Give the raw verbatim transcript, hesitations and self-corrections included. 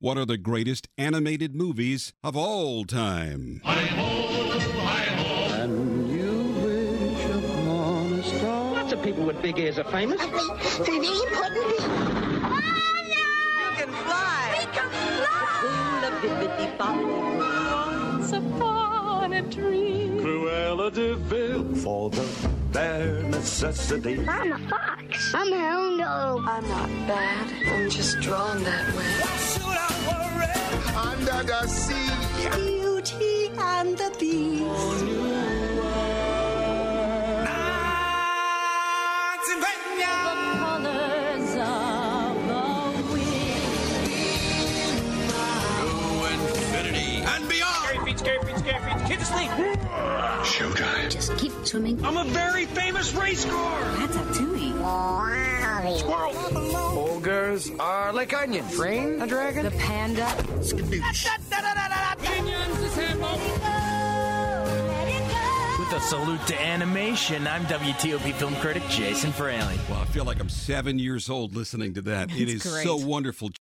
What are the greatest animated movies of all time? Hi-ho, hi-ho. And you wish upon a star. Lots of people with big ears are famous. They're very important. Oh, no! We can fly. We can fly! Once upon a dream. Cruella de Vil. For the bare necessity. I'm a fox. I'm a hound dog. I'm not bad. I'm just drawn that way. Why should I worry? Under the sea. Beauty and the Beast. Colors of the wind. To infinity and beyond. Scary feet, scary feet, scary feet. Kids asleep. Showtime. Just keep swimming. I'm a very famous race car. That's a tui. Squirrel. Ogres are like onions. Rain, a dragon. The panda. With a salute to animation, I'm W T O P film critic Jason Fraley. Well, I feel like I'm seven years old listening to that. It is great. so wonderful.